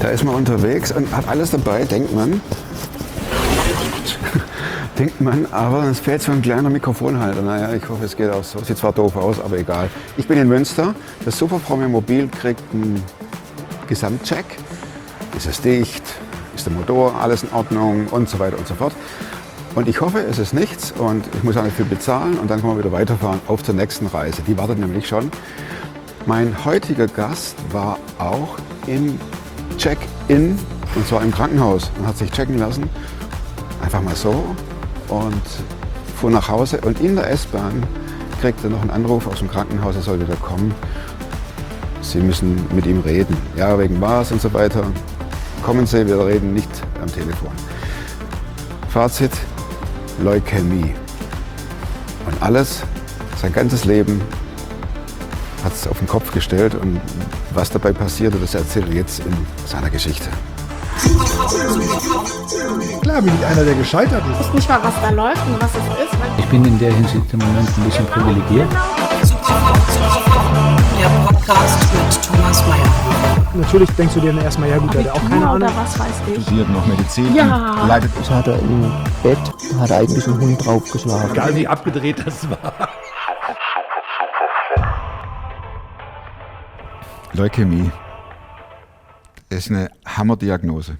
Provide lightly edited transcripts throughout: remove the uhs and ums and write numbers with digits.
ist man unterwegs und hat alles dabei, denkt man. Aber es fehlt so ein kleiner Mikrofonhalter. Naja, ich hoffe, es geht auch so. Sieht zwar doof aus, aber egal. Ich bin in Münster. Das Superpromi Mobil kriegt einen Gesamtcheck. Ist es dicht? Ist der Motor alles in Ordnung? Und so weiter und so fort. Und ich hoffe, es ist nichts und ich muss auch nicht viel bezahlen und dann können wir wieder weiterfahren auf zur nächsten Reise. Die wartet nämlich schon. Mein heutiger Gast war auch im Check-in und zwar im Krankenhaus und hat sich checken lassen. Einfach mal so. Und fuhr nach Hause und in der S-Bahn kriegte er noch einen Anruf aus dem Krankenhaus, er soll wieder kommen. Sie müssen mit ihm reden. Ja, wegen was und so weiter. Kommen Sie, wir reden nicht am Telefon. Fazit, Leukämie. Und alles, sein ganzes Leben hat es auf den Kopf gestellt und was dabei passierte, das erzählt er jetzt in seiner Geschichte. Klar bin ich einer, der gescheitert ist. Ich weiß nicht mal, was da läuft und was es ist. Ich bin in der Hinsicht im Moment ein bisschen privilegiert. Der Podcast mit Thomas Mayer. Natürlich denkst du dir dann erstmal, ja gut, der hat auch keine Ahnung. Oder was weiß ich. Studiert noch Medizin. Ja. Leidet. Das hat er im Bett, hat eigentlich einen Hund draufgeschlagen. Egal wie abgedreht das war. Leukämie ist eine Hammerdiagnose.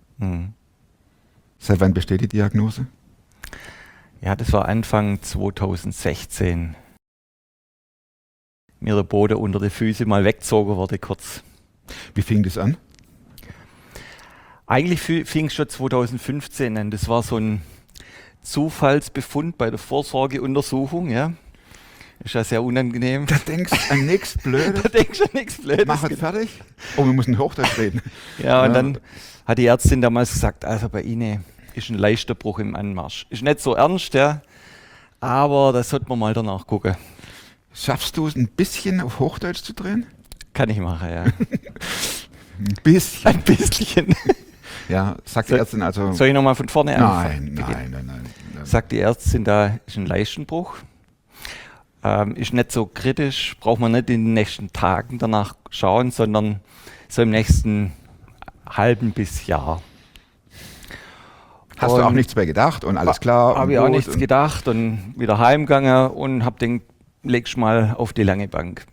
Seit wann besteht die Diagnose? Ja, das war Anfang 2016. Mir der Boden unter die Füße mal weggezogen wurde kurz. Wie fing das an? Eigentlich fing es schon 2015 an. Das war so ein Zufallsbefund bei der Vorsorgeuntersuchung. Ja. Ist ja sehr unangenehm. Da denkst du an nichts Blödes. Da denkst du an nichts Blödes. Mach es fertig. Oh, wir müssen Hochdeutsch reden. Ja, und dann hat die Ärztin damals gesagt, also bei Ihnen ist ein leichter Bruch im Anmarsch. Ist nicht so ernst, ja, aber da sollte man mal danach gucken. Schaffst du es ein bisschen auf Hochdeutsch zu drehen? Kann ich machen, ja. Ein bisschen. Ein bisschen. Ja, sagt die Ärztin also... Soll ich nochmal von vorne anfangen? Nein. Sagt die Ärztin, da ist ein Leistenbruch. Ist nicht so kritisch, braucht man nicht in den nächsten Tagen danach schauen, sondern so im nächsten halben bis Jahr. Hast du auch nichts mehr gedacht und alles klar? Habe ich auch nichts gedacht und wieder heimgegangen und habe den legst mal auf die lange Bank.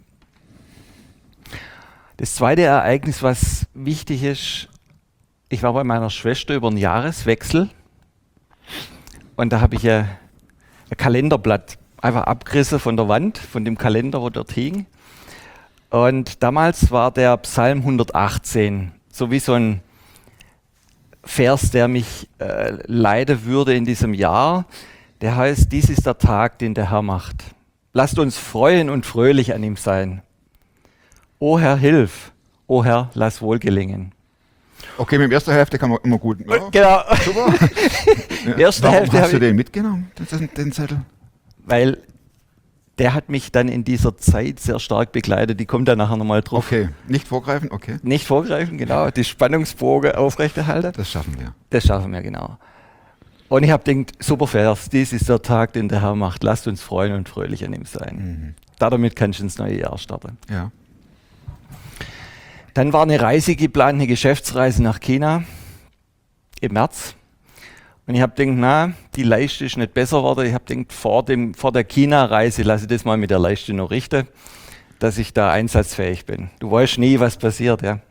Das zweite Ereignis, was wichtig ist, ich war bei meiner Schwester über einen Jahreswechsel und da habe ich ein Kalenderblatt einfach abgerissen von der Wand, von dem Kalender, wo dort hing. Und damals war der Psalm 118, so wie so ein Vers, der mich leiden würde in diesem Jahr. Der heißt, dies ist der Tag, den der Herr macht. Lasst uns freuen und fröhlich an ihm sein. O Herr, hilf. O Herr, lass wohl gelingen. Okay, mit der ersten Hälfte kann man immer gut. Ja, genau. Super. Ja. Erste Warum Hälfte hast du den mitgenommen, den Zettel? Weil der hat mich dann in dieser Zeit sehr stark begleitet. Die kommt da nachher nochmal drauf. Okay, nicht vorgreifen, okay. Nicht vorgreifen, genau. Die Spannungsbogen aufrechterhalten. Das schaffen wir. Das schaffen wir, genau. Und ich habe gedacht, super Vers, dies ist der Tag, den der Herr macht. Lasst uns freuen und fröhlich an ihm sein. Damit kannst du ins neue Jahr starten. Ja. Dann war eine Reise geplant, eine Geschäftsreise nach China im März. Und ich habe gedacht, die Leiste ist nicht besser geworden. Ich habe gedacht, vor der China-Reise lasse ich das mal mit der Leiste noch richten, dass ich da einsatzfähig bin. Du weißt nie, was passiert, ja.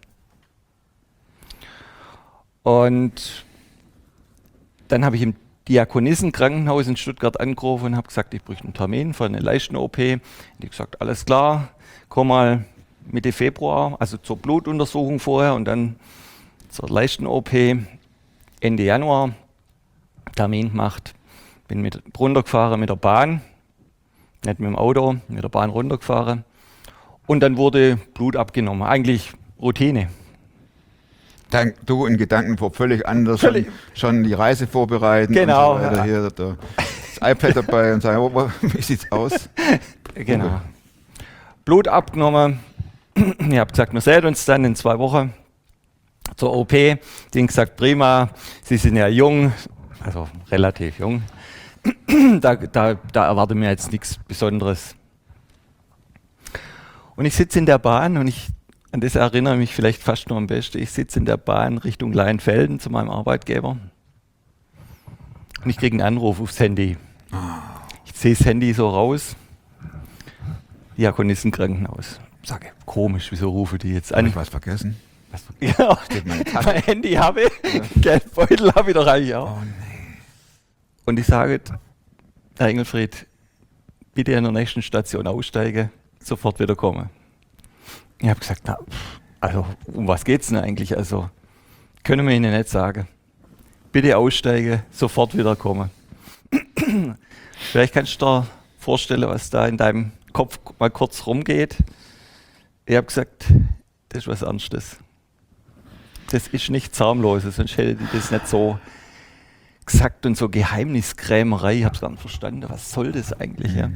Und dann habe ich im Diakonissenkrankenhaus in Stuttgart angerufen und habe gesagt, ich bräuchte einen Termin für eine Leisten-OP. Die haben gesagt, alles klar, komm mal Mitte Februar, also zur Blutuntersuchung vorher und dann zur Leisten-OP Ende Januar. Termin gemacht, bin runtergefahren mit der Bahn, nicht mit dem Auto, mit der Bahn runtergefahren und dann wurde Blut abgenommen, eigentlich Routine. Dann du in Gedanken völlig anders, schon die Reise vorbereiten genau, und so weiter. Hier das iPad dabei und sagen, wie sieht's aus? Genau. Okay. Blut abgenommen, ich habe gesagt, wir sehen uns dann in 2 Wochen zur OP. Die haben gesagt, prima, Sie sind ja jung, also relativ jung, da erwarte mir jetzt nichts Besonderes. Und ich sitze in der Bahn und ich an das erinnere ich mich vielleicht fast nur am besten. Ich sitze in der Bahn Richtung Leinfelden zu meinem Arbeitgeber und ich kriege einen Anruf aufs Handy. Ich ziehe das Handy so raus. Diakonistenkrankenhaus. Sage, komisch, wieso rufe die jetzt Habe an? ich was vergessen? Ja, Steht meine Tasche? mein Handy habe ich, Geldbeutel habe ich doch eigentlich auch. Oh nee. Und ich sage, Herr Engelfried, bitte an der nächsten Station aussteigen, sofort wieder kommen. Ich habe gesagt, na, also um was geht's denn eigentlich? Also können wir Ihnen nicht sagen. Bitte aussteigen, sofort wieder kommen. Vielleicht kannst du dir vorstellen, was da in deinem Kopf mal kurz rumgeht. Ich habe gesagt, das ist was Ernstes. Das ist nichts harmloses, sonst hätte ich das nicht so gesagt und so Geheimniskrämerei. Ich habe es gar nicht verstanden. Was soll das eigentlich? Ja?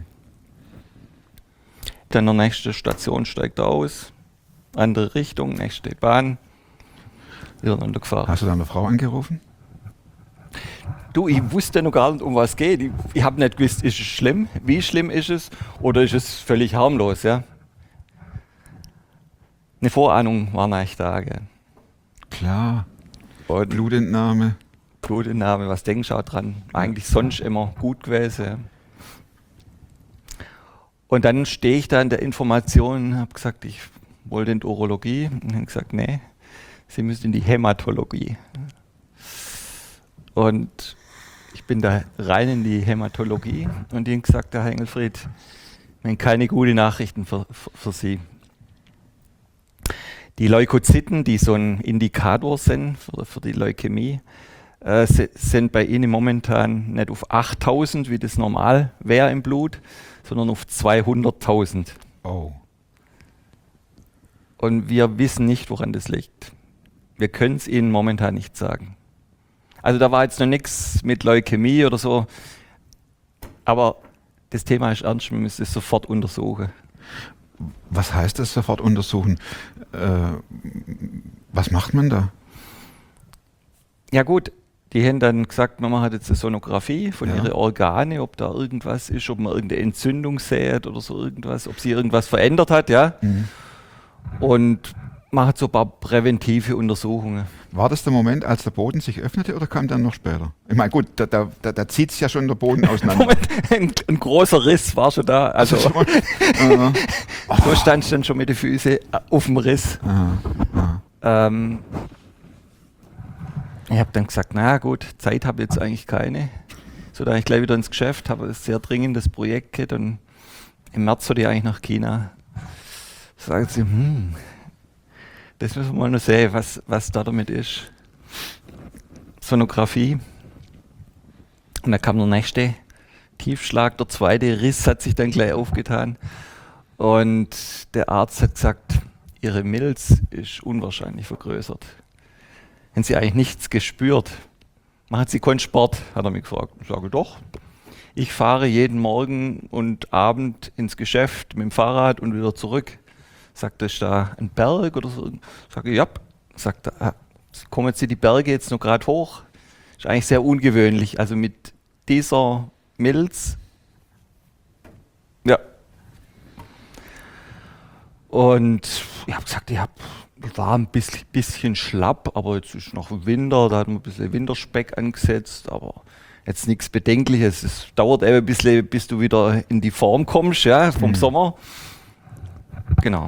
Dann der nächste Station steigt er aus, andere Richtung, nächste Bahn, wieder runtergefahren. Hast du deine Frau angerufen? Du, ich wusste noch gar nicht, um was es geht. Ich habe nicht gewusst, ist es schlimm? Wie schlimm ist es? Oder ist es völlig harmlos? Ja? Eine Vorahnung war nicht da. Gell? Klar. Und Blutentnahme. Blutentnahme, was denkst du auch dran? Eigentlich sonst immer gut gewesen. Ja? Und dann stehe ich da in der Information, habe gesagt, ich wollte in die Urologie. Und habe gesagt, nee, Sie müssen in die Hämatologie. Und ich bin da rein in die Hämatologie und die haben gesagt, Herr Engelfried, wir haben keine guten Nachrichten für Sie. Die Leukozyten, die so ein Indikator sind für die Leukämie, sind bei Ihnen momentan nicht auf 8.000, wie das normal wäre im Blut, sondern auf 200.000. Oh. Und wir wissen nicht, woran das liegt. Wir können es Ihnen momentan nicht sagen. Also da war jetzt noch nichts mit Leukämie oder so, aber das Thema ist ernst, wir müssen es sofort untersuchen. Was heißt das, sofort untersuchen? Was macht man da? Ja gut, die haben dann gesagt, man macht jetzt eine Sonographie von Ja. ihren Organe, ob da irgendwas ist, ob man irgendeine Entzündung sieht oder so irgendwas, ob sie irgendwas verändert hat, ja. Und macht so ein paar präventive Untersuchungen. War das der Moment, als der Boden sich öffnete oder kam dann noch später? Ich meine, gut, da zieht es ja schon der Boden auseinander. Moment, ein großer Riss war schon da. Also so stand ich dann schon mit den Füßen auf dem Riss. Ich habe dann gesagt, na gut, Zeit habe ich jetzt eigentlich keine. So, da ich gleich wieder ins Geschäft, habe ein sehr dringendes Projekt gehabt und im März sollte ich eigentlich nach China. Sagen sie, das müssen wir mal noch sehen, was da damit ist. Sonographie. Und dann kam der nächste Tiefschlag, der zweite Riss hat sich dann gleich aufgetan. Und der Arzt hat gesagt, Ihre Milz ist unwahrscheinlich vergrößert. Haben Sie eigentlich nichts gespürt? Machen Sie keinen Sport? Hat er mich gefragt. Ich sage, doch. Ich fahre jeden Morgen und Abend ins Geschäft mit dem Fahrrad und wieder zurück. Sagt er, ist da ein Berg oder so? Sage ich, ja. Sagt er, kommen Sie die Berge jetzt noch gerade hoch? Ist eigentlich sehr ungewöhnlich. Also mit dieser Milz. Ja. Und ich habe gesagt, ich war ein bisschen schlapp, aber jetzt ist noch Winter, da hat man ein bisschen Winterspeck angesetzt, aber jetzt nichts Bedenkliches. Es dauert eben ein bisschen, bis du wieder in die Form kommst, ja, vom Sommer. Genau.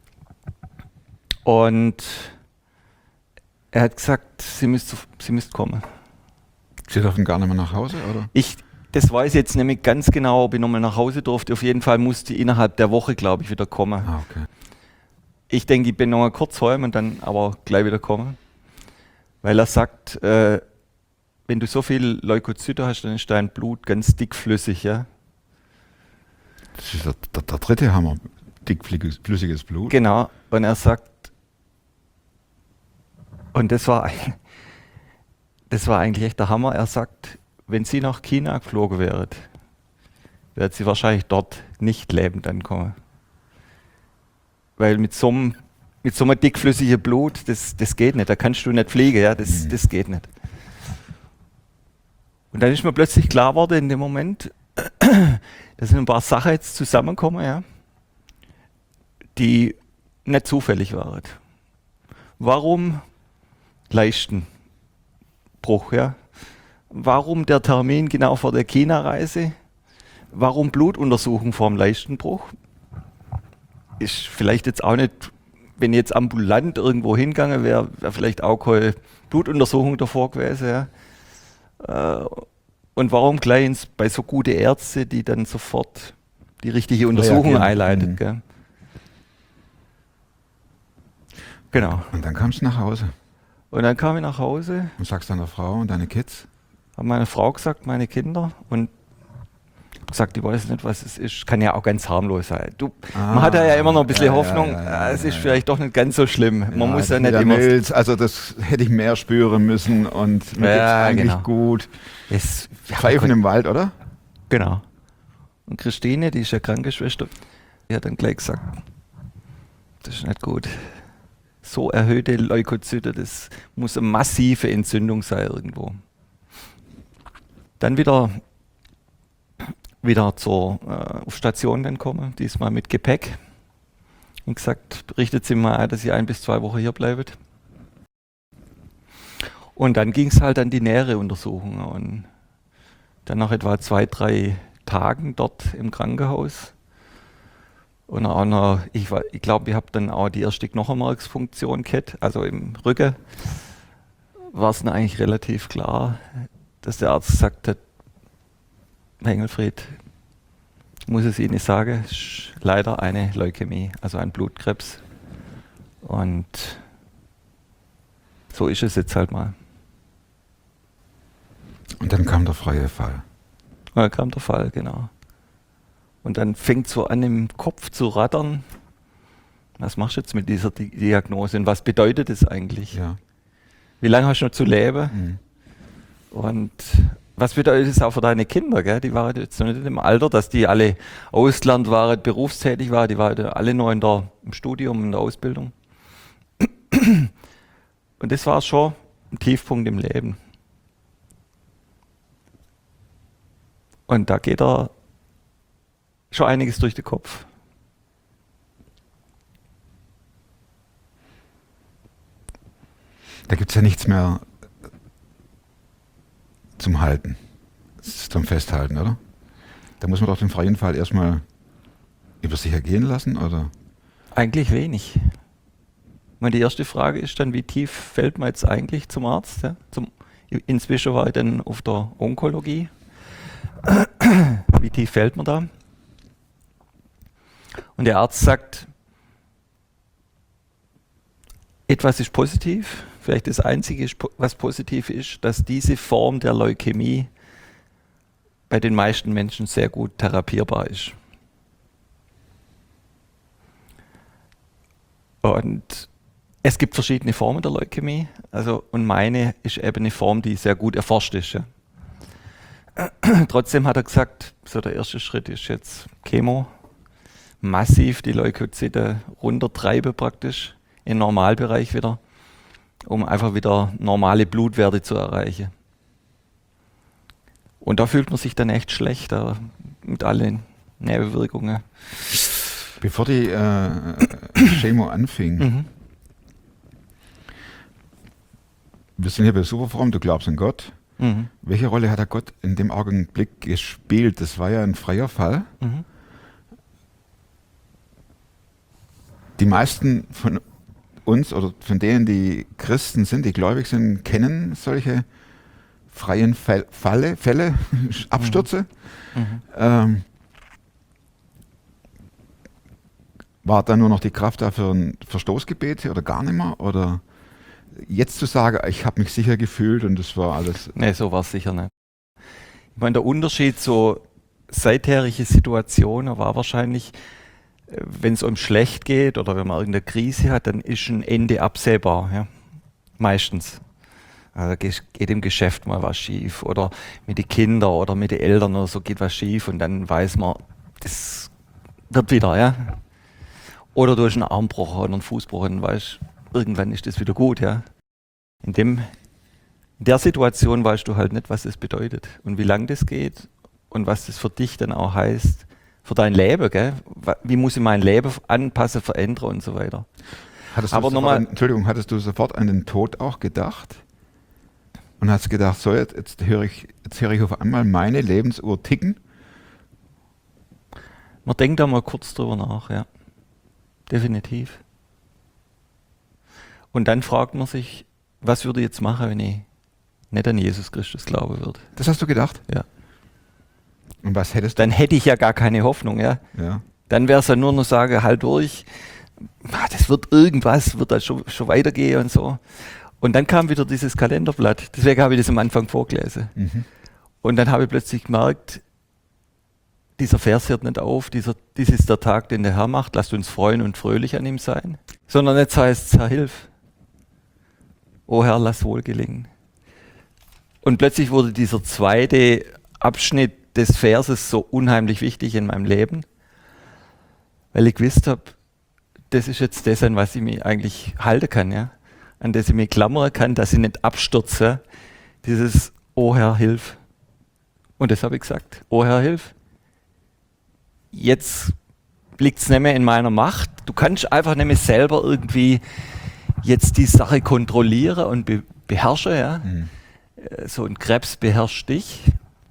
Und er hat gesagt, Sie müsst kommen. Sie dürfen gar nicht mehr nach Hause, oder? Das weiß ich jetzt nämlich ganz genau, ob ich nochmal nach Hause durfte. Auf jeden Fall musste ich innerhalb der Woche, glaube ich, wieder kommen. Ah, okay. Ich denke, ich bin noch mal kurz heim und dann aber gleich wieder kommen. Weil er sagt, wenn du so viel Leukozyten hast, dann ist dein Blut ganz dickflüssig, ja. Das ist der dritte Hammer. Dickflüssiges Blut. Genau. Und er sagt, und das war eigentlich echt der Hammer. Er sagt, wenn Sie nach China geflogen wären, wird Sie wahrscheinlich dort nicht lebend ankommen. Weil mit so einem dickflüssigen Blut, das geht nicht. Da kannst du nicht fliegen, ja, das geht nicht. Und dann ist mir plötzlich klar geworden in dem Moment, da sind ein paar Sachen jetzt zusammengekommen, ja, die nicht zufällig waren. Warum Leistenbruch? Ja? Warum der Termin genau vor der China-Reise? Warum Blutuntersuchung vor dem Leistenbruch? Ist vielleicht jetzt auch nicht, wenn ich jetzt ambulant irgendwo hingegangen wäre, wäre vielleicht auch keine Blutuntersuchung davor gewesen. Ja? Und warum gleich bei so guten Ärzten, die dann sofort die richtige Untersuchung einleitet? Gell? Genau. Und dann kamst du nach Hause Und dann kam ich nach Hause, und sagst deiner Frau und deine Kids. habe meine Frau gesagt, meine Kinder, und gesagt, ich weiß nicht, was es ist. Kann ja auch ganz harmlos sein. Man hat ja immer noch ein bisschen Hoffnung, es ist vielleicht doch nicht ganz so schlimm. Man muss ja nicht immer... Milz, also das hätte ich mehr spüren müssen und mir geht's eigentlich gut. Pfeifen im Wald, oder? Genau. Und Christine, die ist ja Krankenschwester, die hat dann gleich gesagt, das ist nicht gut. So erhöhte Leukozyte, das muss eine massive Entzündung sein irgendwo. Dann wieder auf Station dann kommen, diesmal mit Gepäck. Und gesagt, richtet sie mal ein, dass ihr 1 bis 2 Wochen hier bleibt. Und dann ging es halt an die nähere Untersuchung. Und dann nach etwa 2, 3 Tagen dort im Krankenhaus. Und auch noch, ich glaube, ich habe dann auch die erste Knochenmarksfunktion gehabt, also im Rücken. War es dann eigentlich relativ klar, dass der Arzt gesagt hat, Herr Engelfried, muss es Ihnen sagen, ist leider eine Leukämie, also ein Blutkrebs. Und so ist es jetzt halt mal. Und dann kam der freie Fall. Und dann kam der Fall, genau. Und dann fängt so an, im Kopf zu rattern. Was machst du jetzt mit dieser Diagnose und was bedeutet es eigentlich? Ja. Wie lange hast du noch zu leben? Und was bedeutet es auch für deine Kinder? Gell? Die waren jetzt noch nicht im Alter, dass die alle Ausland waren, berufstätig waren. Die waren alle noch im Studium, in der Ausbildung. Und das war schon ein Tiefpunkt im Leben. Und da geht schon einiges durch den Kopf. Da gibt es ja nichts mehr zum Halten, zum Festhalten, oder? Da muss man doch den freien Fall erstmal über sich ergehen lassen, oder? Eigentlich wenig. Ich meine, die erste Frage ist dann, wie tief fällt man jetzt eigentlich zum Arzt? Ja? Inzwischen war ich dann auf der Onkologie. Wie tief fällt man da? Und der Arzt sagt, etwas ist positiv, vielleicht das Einzige, was positiv ist, dass diese Form der Leukämie bei den meisten Menschen sehr gut therapierbar ist. Und es gibt verschiedene Formen der Leukämie, und meine ist eben eine Form, die sehr gut erforscht ist. Ja. Trotzdem hat er gesagt, so der erste Schritt ist jetzt Chemo, massiv die Leukozyte runtertreiben praktisch, im Normalbereich wieder, um einfach wieder normale Blutwerte zu erreichen. Und da fühlt man sich dann echt schlecht, mit allen Nebenwirkungen. Bevor die Chemo anfing, wir sind hier bei Superform, du glaubst an Gott. Welche Rolle hat der Gott in dem Augenblick gespielt? Das war ja ein freier Fall. Die meisten von uns oder von denen, die Christen sind, die gläubig sind, kennen solche freien Fälle, Abstürze. War dann nur noch die Kraft da für ein Verstoßgebet oder gar nicht mehr? Oder jetzt zu sagen, ich habe mich sicher gefühlt und das war alles... Nee, so war es sicher nicht. Ich meine, der Unterschied zu seitherige Situationen war wahrscheinlich, wenn es um schlecht geht oder wenn man irgendeine Krise hat, dann ist ein Ende absehbar, ja? Meistens. Also geht im Geschäft mal was schief oder mit den Kindern oder mit den Eltern oder so geht was schief und dann weiß man, das wird wieder, ja. Oder durch einen Armbruch oder einen Fußbruch und weißt, irgendwann ist das wieder gut, ja. In der Situation weißt du halt nicht, was das bedeutet und wie lange das geht und was das für dich dann auch heißt, für dein Leben, gell? wie muss ich mein Leben anpassen, verändern und so weiter. Hattest du sofort an den Tod auch gedacht? Und hast gedacht, so jetzt höre ich auf einmal meine Lebensuhr ticken? Man denkt da mal kurz drüber nach, ja. Definitiv. Und dann fragt man sich, was würde ich jetzt machen, wenn ich nicht an Jesus Christus glauben würde? Das hast du gedacht? Ja. Und was hättest du? Dann hätte ich ja gar keine Hoffnung, ja. Ja. Dann wäre es ja nur noch sagen, halt durch, das wird irgendwas, wird da schon weitergehen und so. Und dann kam wieder dieses Kalenderblatt, deswegen habe ich das am Anfang vorgelesen. Mhm. Und dann habe ich plötzlich gemerkt, dieser Vers hört nicht auf, dies ist der Tag, den der Herr macht, lasst uns freuen und fröhlich an ihm sein. Sondern jetzt heißt es, Herr, hilf. O Herr, lass wohl gelingen. Und plötzlich wurde dieser zweite Abschnitt des Verses so unheimlich wichtig in meinem Leben, weil ich gewusst habe, das ist jetzt das, an was ich mich eigentlich halten kann, ja? An das ich mich klammern kann, dass ich nicht abstürze. Dieses O Herr, hilf. Und das habe ich gesagt. O Herr, hilf. Jetzt liegt es nicht mehr in meiner Macht. Du kannst einfach nicht mehr selber irgendwie jetzt die Sache kontrollieren und beherrschen. Ja? Mhm. So ein Krebs beherrscht dich.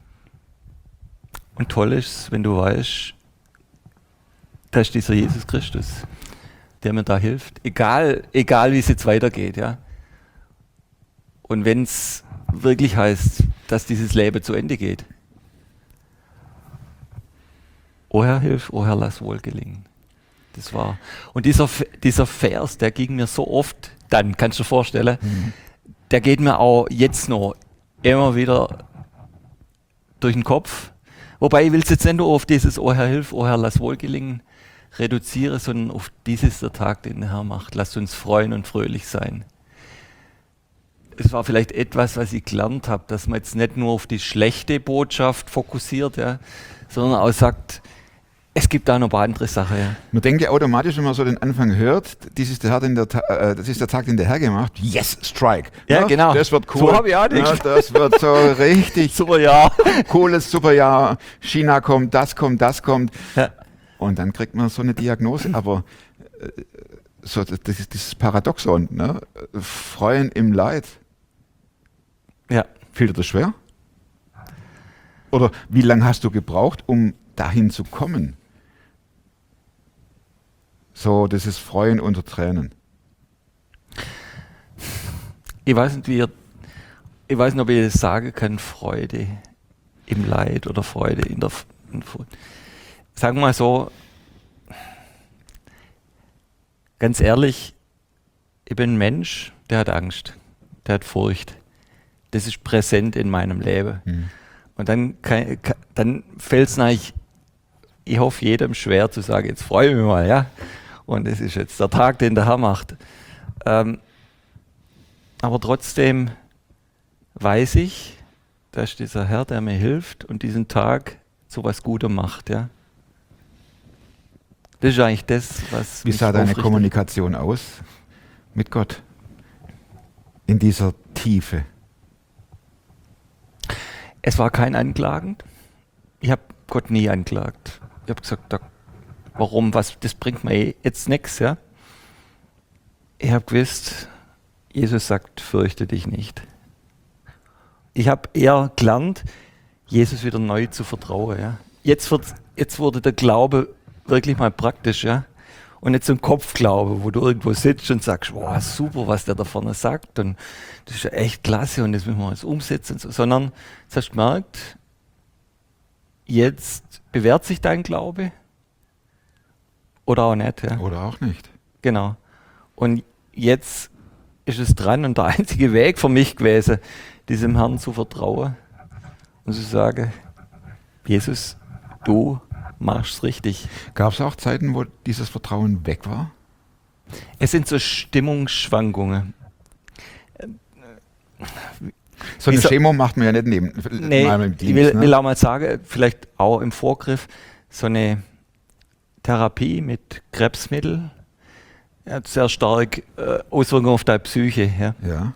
Und toll ist, wenn du weißt, da ist dieser Jesus Christus, der mir da hilft. Egal wie es jetzt weitergeht. Ja? Und wenn es wirklich heißt, dass dieses Leben zu Ende geht. O Herr, hilf, o Herr, lass wohl gelingen. Das war. Und dieser Vers, der ging mir so oft, dann kannst du dir vorstellen, der geht mir auch jetzt noch immer wieder durch den Kopf. Wobei ich will es jetzt nicht nur auf dieses O Herr, hilf, o Herr, lass wohl gelingen reduzieren, sondern auf dieses der Tag, den der Herr macht. Lasst uns freuen und fröhlich sein. Es war vielleicht etwas, was ich gelernt habe, dass man jetzt nicht nur auf die schlechte Botschaft fokussiert, ja, sondern auch sagt, es gibt da noch ein paar andere Sachen. Ja. Man denkt ja automatisch, wenn man so den Anfang hört, das ist der Tag, den der Herr gemacht. Yes, Strike. Ja, genau. Das wird cool. So habe ich auch nicht. Ja, das wird so richtig Super Jahr. cooles Superjahr. China kommt, das kommt. Ja. Und dann kriegt man so eine Diagnose. Aber so, das ist dieses Paradoxon. Ne? Freuen im Leid. Ja. Fiel dir das schwer? Oder wie lange hast du gebraucht, um dahin zu kommen? So, das ist Freuen unter Tränen. Ich weiß nicht, ob ich das sagen kann, Freude im Leid oder Freude in der Freude. Sagen wir mal so, ganz ehrlich, ich bin ein Mensch, der hat Angst, der hat Furcht. Das ist präsent in meinem Leben. Und dann fällt es natürlich, ich hoffe, jedem schwer zu sagen, jetzt freue ich mich mal, ja. Und es ist jetzt der Tag, den der Herr macht. Aber trotzdem weiß ich, da ist dieser Herr, der mir hilft und diesen Tag zu was Gutem macht, ja. Das ist eigentlich das, was Wie mich sah deine aufrichtet. Kommunikation aus mit Gott in dieser Tiefe? Es war kein Anklagen. Ich habe Gott nie anklagt. Ich habe gesagt, warum, das bringt mir jetzt nichts. Ja? Ich habe gewusst, Jesus sagt, fürchte dich nicht. Ich habe eher gelernt, Jesus wieder neu zu vertrauen. Ja? Jetzt wurde der Glaube wirklich mal praktisch. Ja? Und nicht so ein Kopfglaube, wo du irgendwo sitzt und sagst, wow, super, was der da vorne sagt. Und das ist ja echt klasse und das müssen wir jetzt umsetzen. Sondern jetzt hast du gemerkt, jetzt bewährt sich dein Glaube oder auch nicht. Ja? Oder auch nicht. Genau. Und jetzt ist es dran und der einzige Weg für mich gewesen, diesem Herrn zu vertrauen und zu sagen, Jesus, du machst es richtig. Gab es auch Zeiten, wo dieses Vertrauen weg war? Es sind so Stimmungsschwankungen. So eine Chemo macht man ja nicht neben Nee, mal im ich Dienst. will auch mal sagen, vielleicht auch im Vorgriff, so eine Therapie mit Krebsmittel hat sehr stark Auswirkungen auf deine Psyche. Ja. Ja.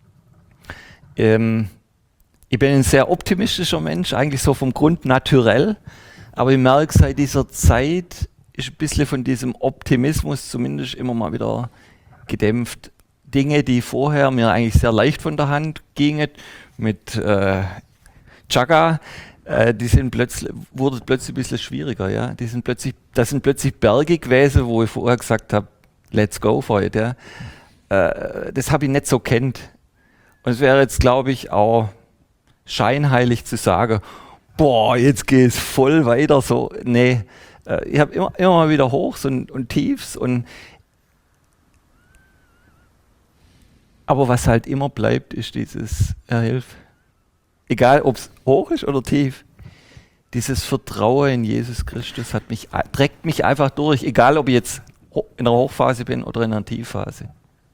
Ich bin ein sehr optimistischer Mensch, eigentlich so vom Grund naturell, aber ich merke seit dieser Zeit, ist ein bisschen von diesem Optimismus zumindest immer mal wieder gedämpft. Dinge, die vorher mir eigentlich sehr leicht von der Hand gingen, mit Chaka, wurden plötzlich ein bisschen schwieriger. Ja? Das sind plötzlich Berge gewesen, wo ich vorher gesagt habe, let's go for it. Ja? Das habe ich nicht so kennt. Und es wäre jetzt, glaube ich, auch scheinheilig zu sagen, boah, jetzt geht es voll weiter. So, nee, ich habe immer mal wieder Hochs und Tiefs. Aber was halt immer bleibt, ist dieses Hilf. Egal, ob es hoch ist oder tief. Dieses Vertrauen in Jesus Christus trägt mich einfach durch, egal ob ich jetzt in einer Hochphase bin oder in einer Tiefphase.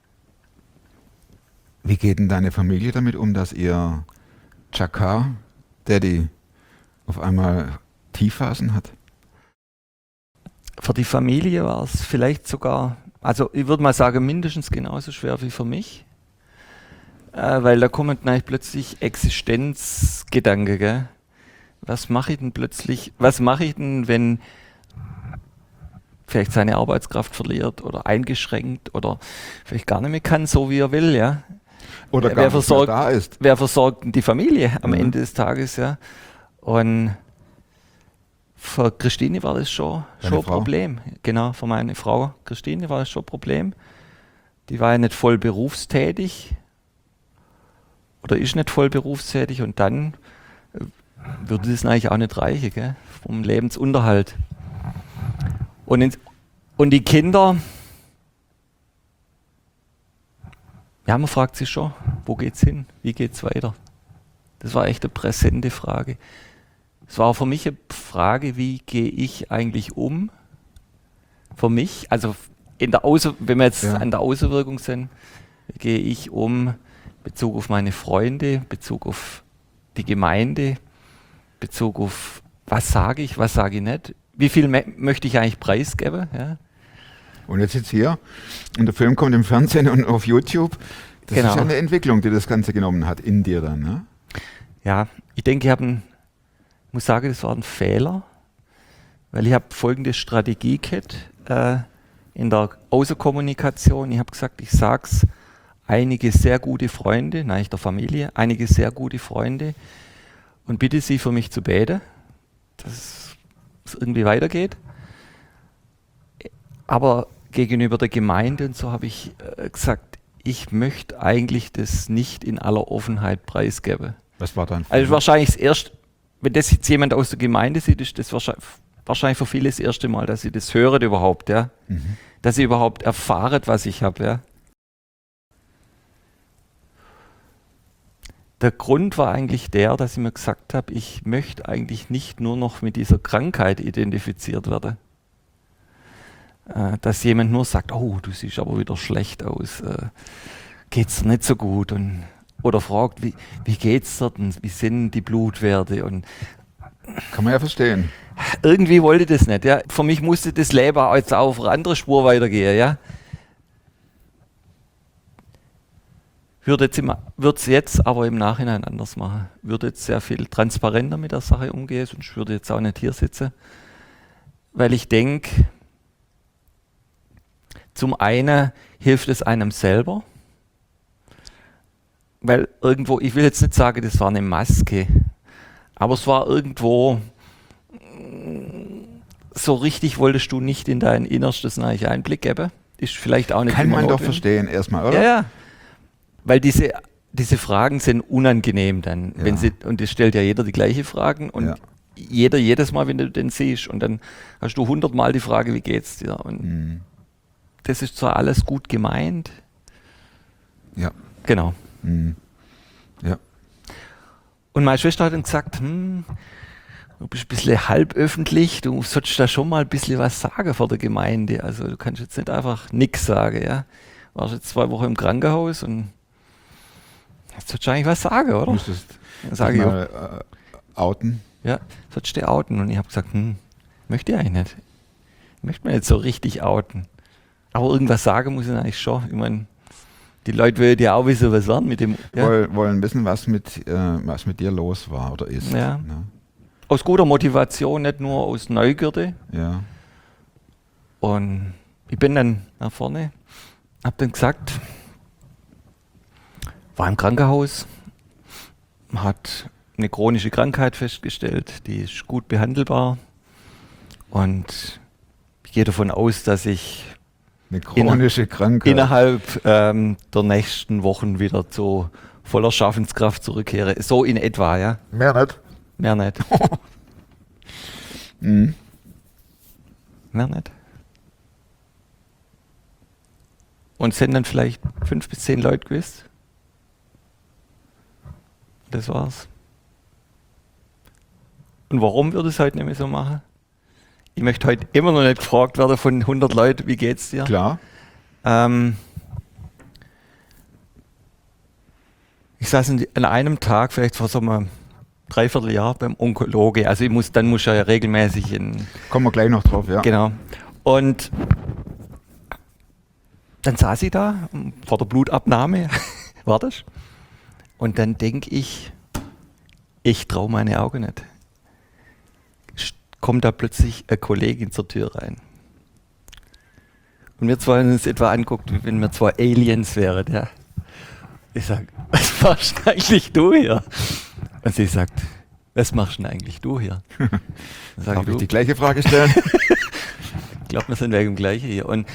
Wie geht denn deine Familie damit um, dass ihr Chaka, Daddy, auf einmal Tiefphasen hat? Für die Familie war es vielleicht sogar, also ich würde mal sagen, mindestens genauso schwer wie für mich. Weil da kommen dann plötzlich Existenzgedanken, gell? Was mache ich denn, wenn vielleicht seine Arbeitskraft verliert oder eingeschränkt oder vielleicht gar nicht mehr kann, so wie er will, ja? Oder gar nicht mehr da ist. Wer versorgt denn die Familie am Ende des Tages, ja? Und für Christine war das schon ein Problem. Genau, für meine Frau Christine war das schon ein Problem. Die war ja nicht voll berufstätig. Oder ist nicht voll berufstätig und dann würde das eigentlich auch nicht reichen, gell? Vom Lebensunterhalt. Und die Kinder, ja, man fragt sich schon, wo geht's hin? Wie geht's weiter? Das war echt eine präsente Frage. Es war auch für mich eine Frage, wie gehe ich eigentlich um? Für mich, also wenn wir jetzt an der Außenwirkung sind, wie gehe ich um? Bezug auf meine Freunde, Bezug auf die Gemeinde, Bezug auf was sage ich nicht, wie viel möchte ich eigentlich preisgeben. Ja? Und jetzt hier, und der Film kommt im Fernsehen und auf YouTube, das ist ja eine Entwicklung, die das Ganze genommen hat in dir dann, ne? Ja, ich denke, ich muss sagen, das war ein Fehler, weil ich habe folgende Strategie gehabt in der Außenkommunikation. Ich habe gesagt, ich sag's einige sehr gute Freunde, nein, der Familie, einige sehr gute Freunde und bitte sie für mich zu beten, dass es irgendwie weitergeht. Aber gegenüber der Gemeinde und so habe ich gesagt, ich möchte eigentlich das nicht in aller Offenheit preisgeben. Was war dann? Also wahrscheinlich wenn das jetzt jemand aus der Gemeinde sieht, ist das wahrscheinlich für viele das erste Mal, dass sie das hören überhaupt, ja. Dass sie überhaupt erfahren, was ich habe, ja. Der Grund war eigentlich dass ich mir gesagt habe, ich möchte eigentlich nicht nur noch mit dieser Krankheit identifiziert werden. Dass jemand nur sagt, oh, du siehst aber wieder schlecht aus, geht's dir nicht so gut oder fragt, wie geht's dir denn, wie sind die Blutwerte und kann man ja verstehen. Irgendwie wollte ich das nicht, ja. Für mich musste das Leben jetzt auch auf eine andere Spur weitergehen, ja. Würde es jetzt aber im Nachhinein anders machen. Würde jetzt sehr viel transparenter mit der Sache umgehen, sonst würde ich jetzt auch nicht hier sitzen. Weil ich denke, zum einen hilft es einem selber, weil irgendwo, ich will jetzt nicht sagen, das war eine Maske, aber es war irgendwo, so richtig wolltest du nicht in dein Innerstes eigentlich Einblick geben. Ist vielleicht auch nicht kann immer man notwendig. Doch verstehen erstmal, oder? Ja. Weil diese Fragen sind unangenehm dann. Ja. Und es stellt ja jeder die gleiche Fragen und jeder jedes Mal, wenn du den siehst. Und dann hast du 100-mal die Frage, wie geht's dir? Und das ist zwar alles gut gemeint. Ja. Genau. Ja. Und meine Schwester hat dann gesagt, du bist ein bisschen halböffentlich, du solltest da schon mal ein bisschen was sagen vor der Gemeinde. Also du kannst jetzt nicht einfach nichts sagen, ja. Warst jetzt 2 Wochen im Krankenhaus und jetzt solltest du eigentlich was sagen, oder? Müsstest sage mal outen. Ja, solltest du outen. Und ich habe gesagt, möchte ich eigentlich nicht. Ich möchte mir nicht so richtig outen. Aber irgendwas sagen muss ich eigentlich schon. Ich meine, die Leute wollen ja auch wissen, was war mit dem. Ja? Wollen wissen, was mit dir los war oder ist. Ja. Ne? Aus guter Motivation, nicht nur aus Neugierde. Ja. Und ich bin dann nach vorne, habe dann gesagt, war im Krankenhaus, hat eine chronische Krankheit festgestellt, die ist gut behandelbar und ich gehe davon aus, dass ich Eine chronische Krankheit. innerhalb der nächsten Wochen wieder zu voller Schaffenskraft zurückkehre. So in etwa, ja. Mehr nicht. Mehr nicht. Mhm. Mehr nicht. Und sind dann vielleicht 5 bis 10 Leute gewesen. Das war's. Und warum würde ich es heute nicht mehr so machen? Ich möchte heute immer noch nicht gefragt werden von 100 Leuten, wie geht's dir? Klar. Ich saß an einem Tag, vielleicht vor so einem Dreivierteljahr beim Onkologe. Also dann muss ich ja regelmäßig in... Kommen wir gleich noch drauf, ja. Genau. Und dann saß ich da vor der Blutabnahme, war das? Und dann denke ich traue meine Augen nicht. Kommt da plötzlich eine Kollegin zur Tür rein. Und wir zwei haben uns etwa anguckt, wie wenn wir zwei Aliens wären. Ja. Ich sage, was machst denn eigentlich du hier? Und sie sagt, was machst denn eigentlich du hier? Dann sag Darf ich du, die gleiche Frage stellen? ich glaube, wir sind wegen dem Gleichen hier. Und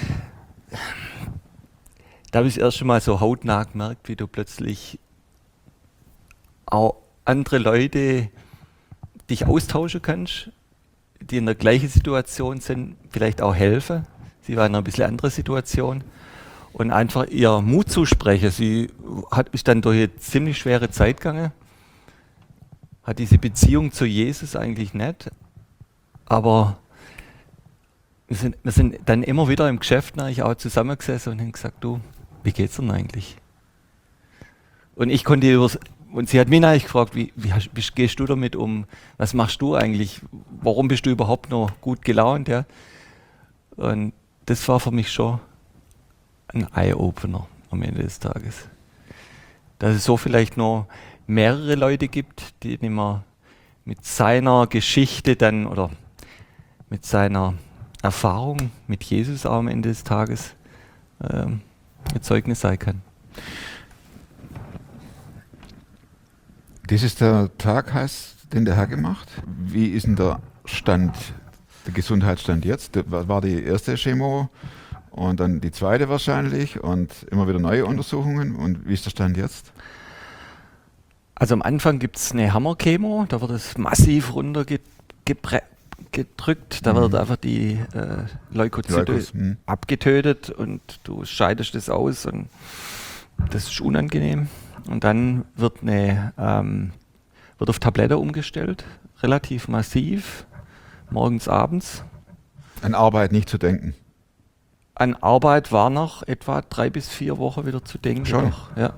da habe ich erst schon mal so hautnah gemerkt, wie du plötzlich auch andere Leute dich austauschen kannst, die in der gleichen Situation sind, vielleicht auch helfen. Sie war in einer bisschen anderen Situation. Und einfach ihr Mut zusprechen. Sie ist dann durch eine ziemlich schwere Zeit gegangen, hat diese Beziehung zu Jesus eigentlich nicht, aber wir sind dann immer wieder im Geschäft auch zusammengesessen und haben gesagt, du, wie geht's denn eigentlich? Und ich konnte und sie hat mich eigentlich gefragt, wie gehst du damit um? Was machst du eigentlich? Warum bist du überhaupt noch gut gelaunt? Ja? Und das war für mich schon ein Eye-Opener am Ende des Tages. Dass es so vielleicht noch mehrere Leute gibt, die nicht mehr mit seiner Geschichte dann oder mit seiner Erfahrung mit Jesus auch am Ende des Tages ein Zeugnis sein kann. Das ist der Tag, den der Herr gemacht. Wie ist denn der Gesundheitsstand jetzt? Das war die erste Chemo und dann die zweite wahrscheinlich und immer wieder neue Untersuchungen. Und wie ist der Stand jetzt? Also am Anfang gibt es eine Hammerchemo, da wird es massiv runtergedrückt, da wird einfach die Leukozyte abgetötet und du scheidest das aus und das ist unangenehm. Und dann wird auf Tablette umgestellt, relativ massiv, morgens, abends. An Arbeit nicht zu denken. An Arbeit war noch etwa 3 bis 4 Wochen wieder zu denken. Schon? Noch, ja.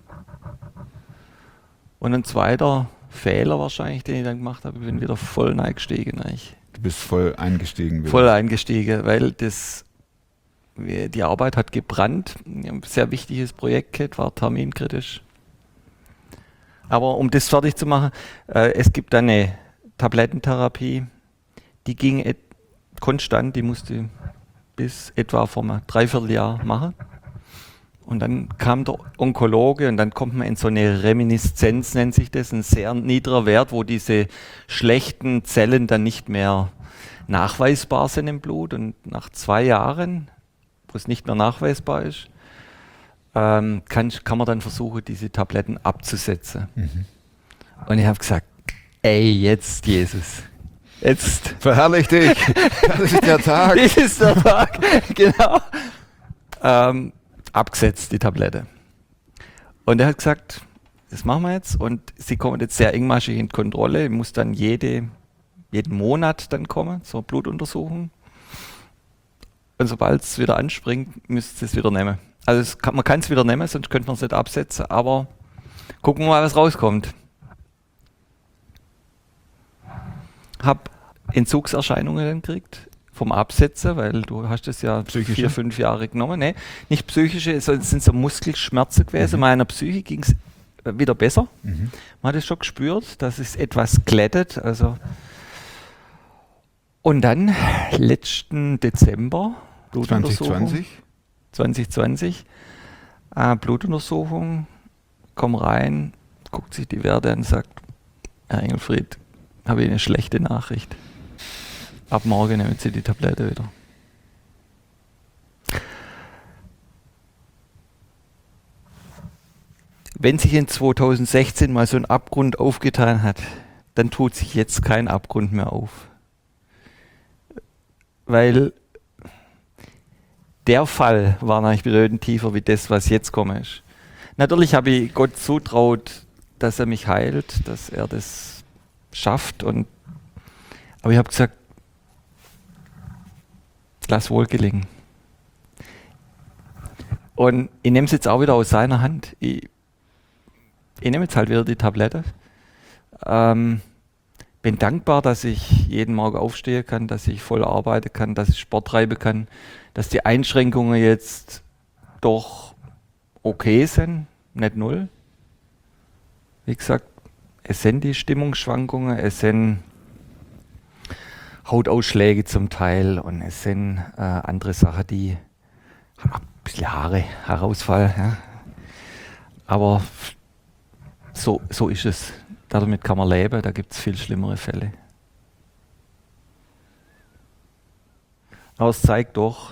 Und ein zweiter Fehler wahrscheinlich, den ich dann gemacht habe, ich bin wieder voll eingestiegen. Eigentlich. Du bist voll eingestiegen. Wieder. Voll eingestiegen, weil die Arbeit hat gebrannt. Ein sehr wichtiges Projekt gehabt, war terminkritisch. Aber um das fertig zu machen, es gibt dann eine Tablettentherapie, die ging konstant, die musste bis etwa vor einem Dreivierteljahr machen. Und dann kam der Onkologe und dann kommt man in so eine Reminiszenz, nennt sich das, ein sehr niedriger Wert, wo diese schlechten Zellen dann nicht mehr nachweisbar sind im Blut. Und nach 2 Jahren, wo es nicht mehr nachweisbar ist, kann man dann versuchen, diese Tabletten abzusetzen. Mhm. Und ich habe gesagt, ey, jetzt Jesus, jetzt. Verherrlich dich, das ist der Tag. Das ist der Tag, genau. Abgesetzt, die Tablette. Und er hat gesagt, das machen wir jetzt und sie kommen jetzt sehr engmaschig in Kontrolle, ich muss dann jeden Monat dann kommen, zur Blutuntersuchung. Und sobald es wieder anspringt, müsst ihr es wieder nehmen. Also man kann es wieder nehmen, sonst könnte man es nicht absetzen, aber gucken wir mal, was rauskommt. Hab Entzugserscheinungen dann gekriegt vom Absetzen, weil du hast es ja psychische? 4, 5 Jahre genommen. Nee, nicht psychische, es sind so Muskelschmerzen gewesen. Meiner Psyche ging es wieder besser. Man hat es schon gespürt, dass es etwas glättet. Also. Und dann letzten Dezember, Blutuntersuchung. 2020. Blutuntersuchung, komm rein, guckt sich die Werte an und sagt, Herr Engelfried, habe ich eine schlechte Nachricht. Ab morgen nehmen Sie die Tablette wieder. Wenn sich in 2016 mal so ein Abgrund aufgetan hat, dann tut sich jetzt kein Abgrund mehr auf. Weil der Fall war natürlich bedeutend tiefer wie das, was jetzt kommen ist. Natürlich habe ich Gott zutraut, dass er mich heilt, dass er das schafft. Aber ich habe gesagt, lass wohl gelingen. Und ich nehme es jetzt auch wieder aus seiner Hand. Ich nehme jetzt halt wieder die Tablette. Bin dankbar, dass ich jeden Morgen aufstehen kann, dass ich voll arbeiten kann, dass ich Sport treiben kann, dass die Einschränkungen jetzt doch okay sind, nicht null. Wie gesagt, es sind die Stimmungsschwankungen, es sind Hautausschläge zum Teil und es sind andere Sachen, die ein bisschen Haarausfall. Ja. Aber so ist es. Damit kann man leben, da gibt es viel schlimmere Fälle. Aber es zeigt doch,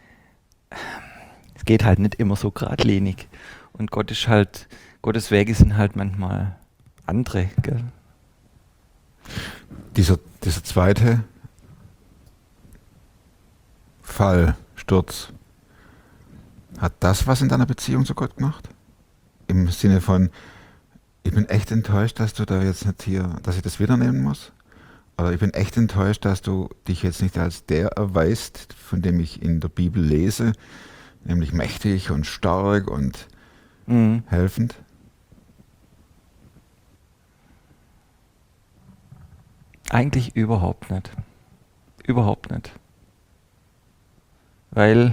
es geht halt nicht immer so geradlinig. Und Gottes Wege sind halt manchmal andere. Gell? Dieser zweite Fallsturz, hat das was in deiner Beziehung zu Gott gemacht? Im Sinne von, ich bin echt enttäuscht, dass du da jetzt nicht dass ich das wieder nehmen muss? Oder ich bin echt enttäuscht, dass du dich jetzt nicht als der erweist, von dem ich in der Bibel lese, nämlich mächtig und stark und helfend? Eigentlich überhaupt nicht. Überhaupt nicht. Weil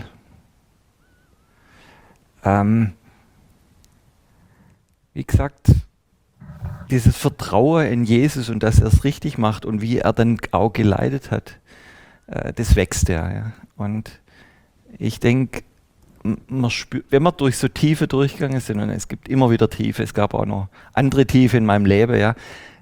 wie gesagt, dieses Vertrauen in Jesus und dass er es richtig macht und wie er dann auch geleitet hat, das wächst ja. Und ich denke, wenn wir durch so Tiefe durchgegangen sind, und es gibt immer wieder Tiefe, es gab auch noch andere Tiefe in meinem Leben, ja,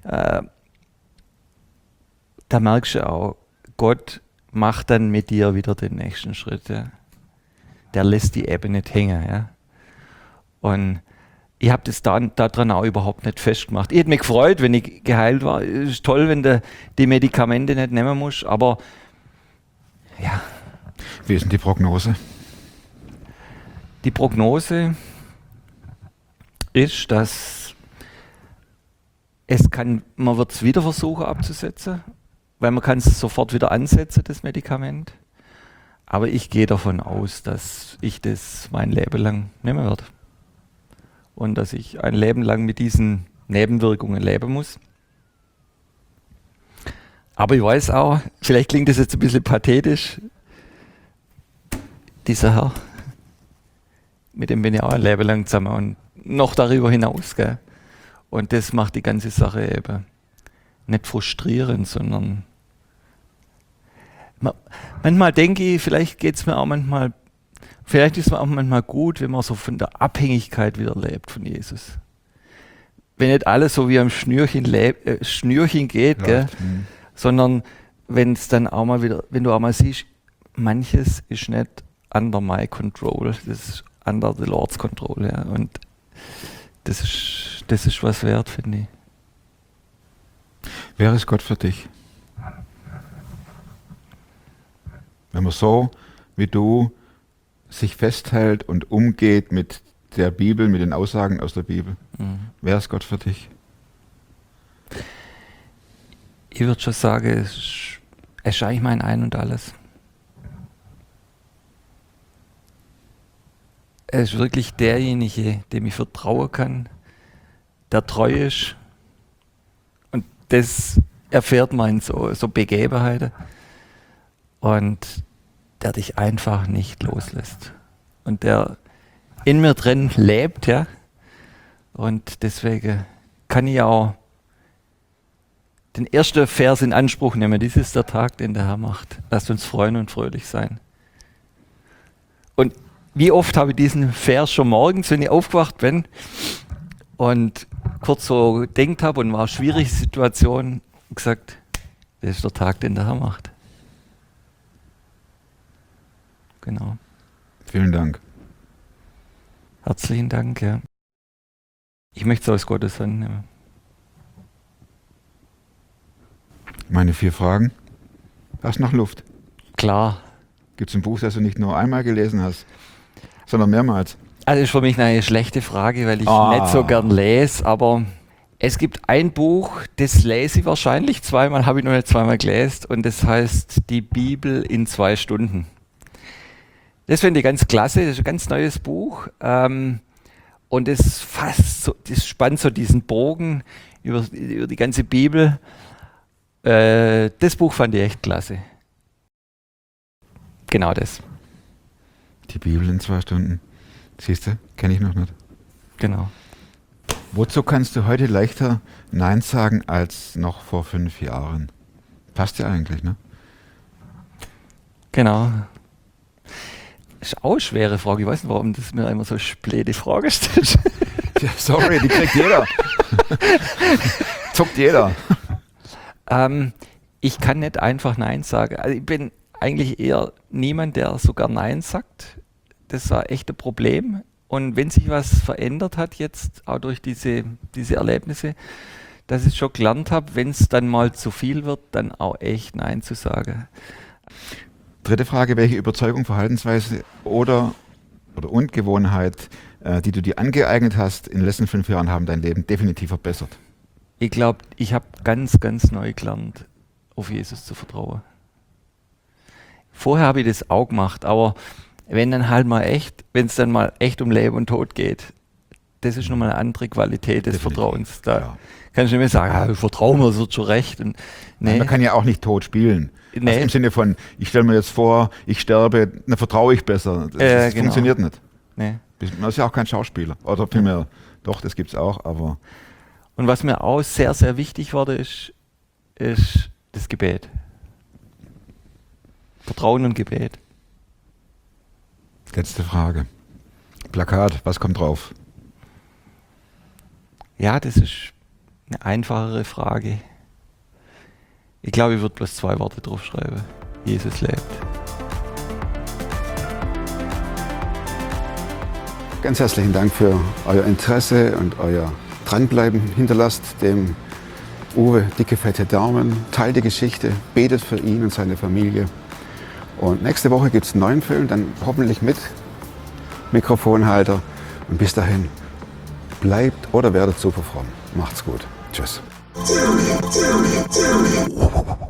da merkst du auch, Gott macht dann mit dir wieder den nächsten Schritt. Ja. Der lässt die Ebbe nicht hängen. Ja. Und ich habe das daran auch überhaupt nicht festgemacht. Ich hätte mich gefreut, wenn ich geheilt war. Es ist toll, wenn du die Medikamente nicht nehmen musst, aber ja. Wie ist denn die Prognose? Die Prognose ist, dass man wird es wieder versuchen abzusetzen, weil man kann es sofort wieder ansetzen, das Medikament. Aber ich gehe davon aus, dass ich das mein Leben lang nehmen werde. Und dass ich ein Leben lang mit diesen Nebenwirkungen leben muss. Aber ich weiß auch, vielleicht klingt das jetzt ein bisschen pathetisch, dieser Herr, mit dem bin ich auch ein Leben lang zusammen und noch darüber hinaus. Gell? Und das macht die ganze Sache eben nicht frustrierend, sondern manchmal denke ich, vielleicht geht es mir auch manchmal, vielleicht ist es auch manchmal gut, wenn man so von der Abhängigkeit wieder lebt von Jesus. Wenn nicht alles so wie am Schnürchen geht, gell? Sondern wenn es dann auch mal wieder, wenn du auch mal siehst, manches ist nicht under my control, das ist under the Lord's control. Ja? Und das ist was wert, finde ich. Wer ist Gott für dich? Wenn man so wie du sich festhält und umgeht mit der Bibel, mit den Aussagen aus der Bibel. Wer ist Gott für dich? Ich würde schon sagen, es ist eigentlich mein Ein und Alles. Er ist wirklich derjenige, dem ich vertrauen kann, der treu ist. Und das erfährt man in so Begebenheiten. Und der dich einfach nicht loslässt. Und der in mir drin lebt, ja. Und deswegen kann ich auch den ersten Vers in Anspruch nehmen. Dies ist der Tag, den der Herr macht. Lasst uns freuen und fröhlich sein. Und wie oft habe ich diesen Vers schon morgens, wenn ich aufgewacht bin und kurz so gedenkt habe und war eine schwierige Situation, gesagt, das ist der Tag, den der Herr macht. Genau. Vielen Dank. Herzlichen Dank, ja. Ich möchte es aus Gottes Hand nehmen. Meine 4 Fragen. Hast du noch Luft? Klar. Gibt es ein Buch, das du nicht nur einmal gelesen hast, sondern mehrmals? Also ist für mich eine schlechte Frage, weil ich nicht so gern lese, aber es gibt ein Buch, das lese ich wahrscheinlich zweimal, habe ich noch nicht zweimal gelesen, und das heißt Die Bibel in 2 Stunden. Das finde ich ganz klasse, das ist ein ganz neues Buch, und das spannt so diesen Bogen über die ganze Bibel. Das Buch fand ich echt klasse. Genau das. Die Bibel in 2 Stunden. Siehst du, kenne ich noch nicht. Genau. Wozu kannst du heute leichter Nein sagen als noch vor 5 Jahren? Passt ja eigentlich, ne? Genau. Ist auch eine schwere Frage. Ich weiß nicht, warum das mir immer so blöde Frage stellt. Ja, sorry, die kriegt jeder. Zuckt jeder. Ich kann nicht einfach Nein sagen. Also ich bin eigentlich eher niemand, der sogar Nein sagt. Das war echt ein Problem. Und wenn sich was verändert hat jetzt, auch durch diese Erlebnisse, dass ich schon gelernt habe, wenn es dann mal zu viel wird, dann auch echt Nein zu sagen. 3. Frage, welche Überzeugung, Verhaltensweise und Gewohnheit, die du dir angeeignet hast, in den letzten 5 Jahren haben dein Leben definitiv verbessert? Ich glaube, ich habe ganz, ganz neu gelernt, auf Jesus zu vertrauen. Vorher habe ich das auch gemacht, aber wenn es dann mal echt um Leben und Tod geht, das ist nochmal eine andere Qualität des Definitiv. Vertrauens. Da Ja. kannst du nicht mehr sagen, ich vertraue mir, es wird schon recht. Und, nee. Man kann ja auch nicht tot spielen. Nee. Also im Sinne von, ich stelle mir jetzt vor, ich sterbe, dann vertraue ich besser. Das Genau. funktioniert nicht. Nee. Man ist ja auch kein Schauspieler. Oder vielmehr, doch, das gibt es auch, aber Und was mir auch sehr, sehr wichtig wurde, ist das Gebet. Vertrauen und Gebet. letzte Frage. Plakat, was kommt drauf? Ja, das ist eine einfachere Frage. Ich glaube, ich würde bloß 2 Worte draufschreiben. Jesus lebt. Ganz herzlichen Dank für euer Interesse und euer Dranbleiben. Hinterlasst dem Uwe dicke, fette Daumen, teilt die Geschichte, betet für ihn und seine Familie. Und nächste Woche gibt es einen neuen Film, dann hoffentlich mit Mikrofonhalter. Und bis dahin, bleibt oder werdet super fromm. Macht's gut. Tschüss.